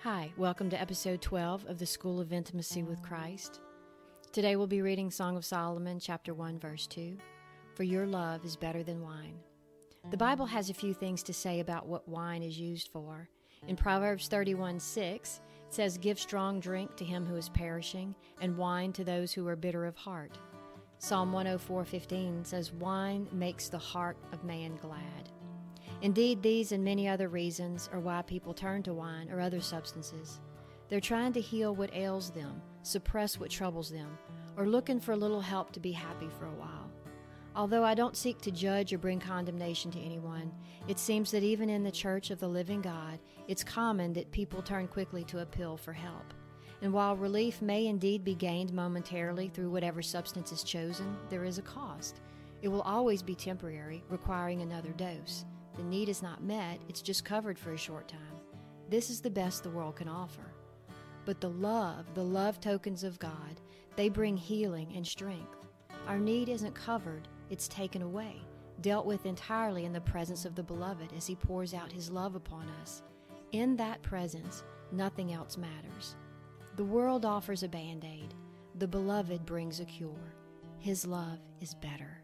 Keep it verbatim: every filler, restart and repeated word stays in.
Hi, welcome to episode twelve of the School of Intimacy with Christ. Today we'll be reading Song of Solomon, chapter one, verse two. For your love is better than wine. The Bible has a few things to say about what wine is used for. In Proverbs thirty-one six, it says, Give strong drink to him who is perishing, and wine to those who are bitter of heart. Psalm one oh four fifteen says, Wine makes the heart of man glad. Indeed, these and many other reasons are why people turn to wine or other substances. They're trying to heal what ails them, suppress what troubles them, or looking for a little help to be happy for a while. Although I don't seek to judge or bring condemnation to anyone, it seems that even in the Church of the Living God, it's common that people turn quickly to a pill for help. And while relief may indeed be gained momentarily through whatever substance is chosen, there is a cost. It will always be temporary, requiring another dose. The need is not met, it's just covered for a short time. This is the best the world can offer. But the love, the love tokens of God, they bring healing and strength. Our need isn't covered, it's taken away, dealt with entirely in the presence of the Beloved as He pours out His love upon us. In that presence, nothing else matters. The world offers a Band-Aid. The Beloved brings a cure. His love is better.